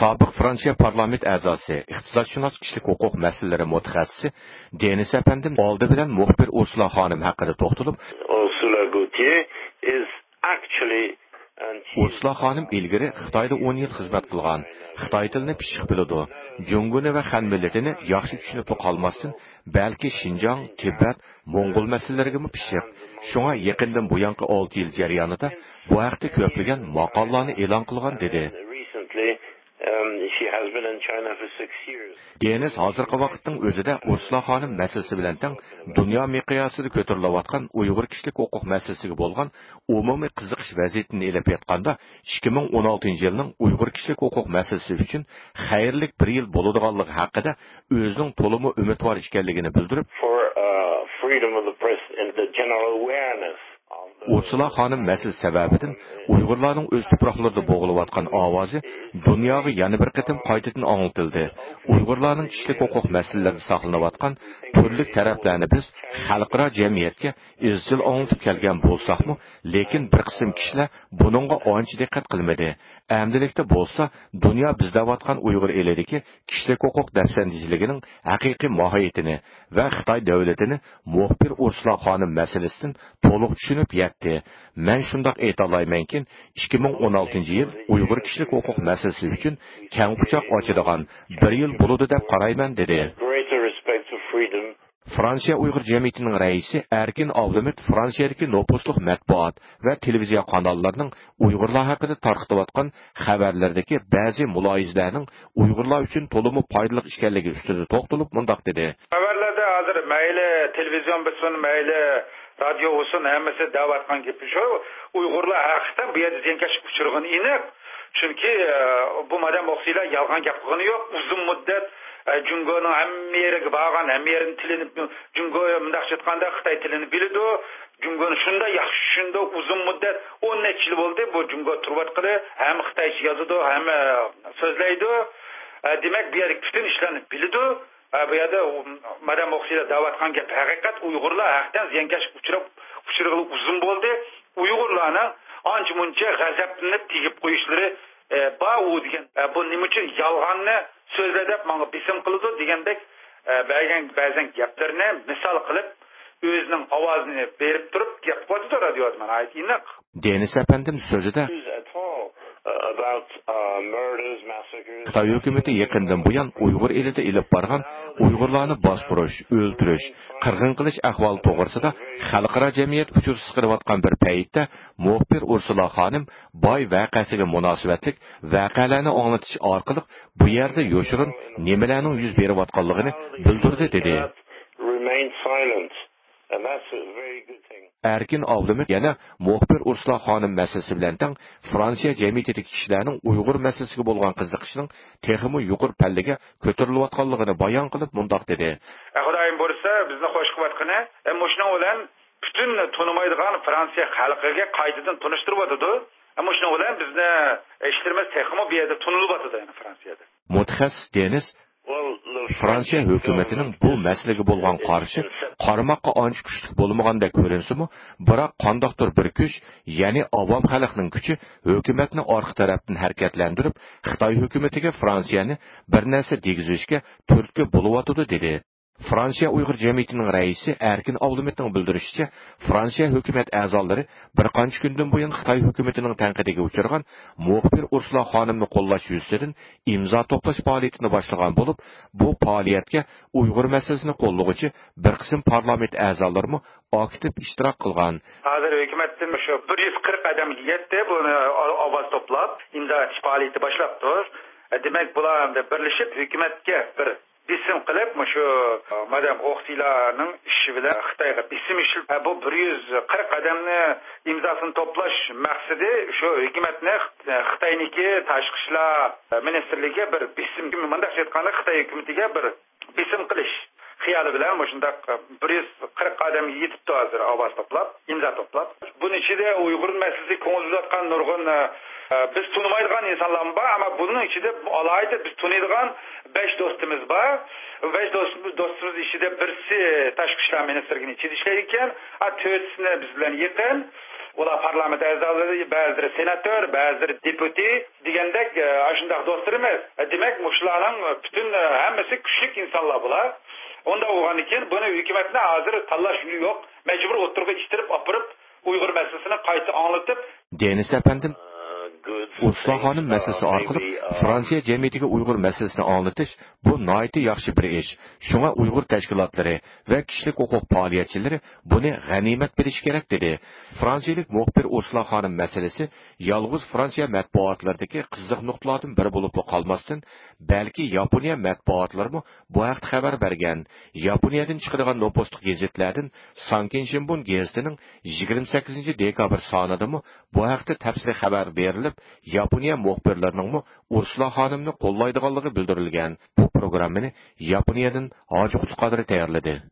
Sobiq Fransiya parlament a'zosi, iqtisodshunos kishilik huquq masalalari mutaxassisi Denis Apandim oldi bilan muxbir Ursula xonim haqida to'xtalib, Ursula Gautier is actually Ursula xonim ilgari Xitoyda 10 yil xizmat qilgan, Xitoy tilini pishiq biladi, Junguni va Han millatini yaxshi tushunib qolmasdan, balki Xinjiang, Tibet, Mo'ng'ul masalalariga pishiq. Shunga yaqindan bu yangi 6 yil jarayonida bu haqda ko'plagan maqolalarni e'lon qilgan dedi. She has been in China for 6 years. Deniz hozirgi vaqtning o'zida Ursula xonim masalasi bilan teng dunyo miqyosida ko'tarilayotgan Uyg'ur kishilik huquq masalasiga bo'lgan umumiy qiziqish vaziyatini elib aytganda 2016 yilning Uyg'ur kishilik huquq masalasi uchun xayrli bir yil bo'ladiganligi haqida o'zining to'limi umidvor ekanligini bildirib, For freedom of the press and the general awareness. Ursula xonim masalasi sababidan Uyg'urlarning o'z tuproqlarida bo'g'ilayotgan ovozi dunyoga yana bir qatim qaytadan anglitildi. Uyg'urlarning kishilik huquq masalalarida saqlanayotgan turli taraflarni biz xalqaro jamiyatga izchil anglitib kelgan bo'lsakmi, lekin bir qism kishilar buningga ancha diqqat qilmadi. Amdilikda bo'lsa, dunyo bizdayotgan Uyg'ur elidagi kishilik huquq dafsandizligining haqiqiy mohiyatini va Xitoy davlatini muxbir Ursula xonim masalasidan to'liq tushunib yetdi. Men shundoq ayta olmaymanki, 2016 yil Uyg'ur kishilik huquq masalasi uchun keng quchoq ochadigan bir yil bo'ladi deb qarayman dedi. Fransiya Uyg'ur jamiyatining raisi Erkin Avlumit Fransiyadagi nopusluq matbuot va televiziya kanallarining Uyg'urlar haqida tarqatayotgan xabarlardagi ba'zi muloyizalarning Uyg'urlar uchun to'liq foydali ekanligi ustida to'xtalib mundoq dedi. Xabarlarda hozir mayli televizion bo'lsin, mayli radio bo'lsin, hammasi da'vatgan gapi shu. Uyg'urlar haqiqatan bu yerda zenkashib uchirgan aniq. Chunki bu madam o'qsiylar yolg'on gap qilgani yo'q. Uzun muddat Jungoning hamma yeriga borgan, hamma yerini tilini Jungo bunday aytganda Xitoy tilini biladi. Jungoni shunda yaxshi shunda uzun muddat 10 necha yil bo'ldi bu Jungo turvatqili, ham Xitoycha yozadi, ham so'zlaydi. Demak, bu yerda butun ishlarni biladi. Bu yerda madam o'qsiylar da'vatgan gap haqiqat Uyg'urlar haqiqatan ziyonkashib uchirg'ili uzun bo'ldi. Uyg'urlarning ancha muncha g'azablanib tegib qo'yishlari bu degan bu nima uchun yolg'onni so'zlab menga bisim qiladi degandek ba'zan gaplarni misol qilib o'zining ovozini berib turib gap qo'ydi radioda mana aytiniq. Denis Apandim so'zida Xitoy hukumati yaqindan buyon Uyg'ur elida ilib borgan Uyg'urlarni bostirish, o'ldirish, qirg'in qilish ahvoli to'g'risida xalqaro jamiyat uchursiz qilayotgan bir paytda muxbir Ursula xonim boy voqeasiga munosabatlik voqealarni anglatish orqali bu yerda yoshirin nimalarning yuz berayotganligini bildirdi dedi. Erkin Avlumit yana muxbir Ursula xonim masalasi bilan teng Fransiya jamiyatidagi kishilarning Uyg'ur masalasiga bo'lgan qiziqishining texmi yuqori pallaga ko'tarilayotganligini bayon qilib mundoq dedi. Xudoyim bo'lsa, bizni xo'sh qilayotgani, shuning bilan butun tonimaydigan Fransiya xalqiga qaytadan tunishtirib o'tadi. Shuning bilan bizni ishlarimiz texmi bu yerda tunilib o'tadi Fransiyada. Mutaxassis Denis Fransiya hukumatining bu masalaga bo'lgan qarashi qarmoqqa ancha kuchli bo'lmaganda ko'rinsimi, biroq qandoqdir bir kuch, ya'ni avom xalqning kuchi hukumatni orqa tarafdan harakatlantirib, Xitoy hukumatiga Fransiyani bir narsa degizishga turtki bo'lyotdi dedi. Fransiya Uyg'ur jamiyatining raisi Erkin Avlumitning bildirishicha, Fransiya hukumat a'zolari bir qancha kundan buyon Xitoy hukumatining tanqidiga uchragan muxbir Ursula xonimni qo'llash yuzasidan imzo to'plash faoliyatini boshlagan bo'lib, bu faoliyatga Uyg'ur masalasini qo'llovchi bir qism parlament a'zolarimi aktiv ishtirok qilgan. Hozir hukumatdan shu 140 odam yetdi, buni ovoz to'plab imzo faoliyati boshlabdi. Demak, bular birlashib hukumatga bir bisim qilib, shu madam o'qsiylarning ishi bilan Xitoyga bisim ishilib, bu 140 odamni imzosini to'plash maqsadi shu hukumatni Xitoyniki tashqi ishlar ministrligiga bir bisim, bunday aytganda Xitoy hukumatiga bir bisim qilish xiyoli bilan shunday 140 odam yetibdi hozir ovoz to'plab, imzo to'plab. Buning ichida Uyg'ur masalasi ko'ngillayotgan nurg'un biz tanımaydigan insanlar var ama bunun içinde alayda biz tanıydigan 5 dostumuz var. 5 dostumuz içinde birisi Tashqi ishlar ministrligining ichida ishlaydigan, 4sini biz bilan yaqin, ular parlament a'zolari, ba'zilari senator, ba'zilari deputy degandek shunday do'stlar emas. Demak, mushlarning butun hammasi kuchli insonlar bular. Onda bo'lgandan keyin buni hukumatni hozir tanlash yo'q, majbur o'tirib ishtirib opirib Uyg'ur masalasini qayta anglatib. Denis apandim Ursula xonim masalasi orqali Fransiya jamiyatiga Uyg'ur masalasini anglatish bu nihoyatda yaxshi bir ish. Shunga Uyg'ur tashkilotlari va kishilik huquq faoliyatchilari buni g'animat bilish kerak dedi. Fransiyalik muxbir Ursula xonim masalasi yolg'iz Fransiya matbuotlaridagi qiziq nuqtalardan biri bo'lib qolmasdan, balki Yaponiya matbuotlarimi bu haqda xabar bergan. Yaponiyadan chiqadigan nopostlik gazetlardan Sanken Shimbun gazetining 28 dekabr sonidami bu haqda tafsiliy xabar berilib, Yaponiya muxbirlarining Ursula xonimni qo'llaydiganligi bildirilgan. Bu programmani Yaponiyadan Hoji Qutqadiri tayyorladi.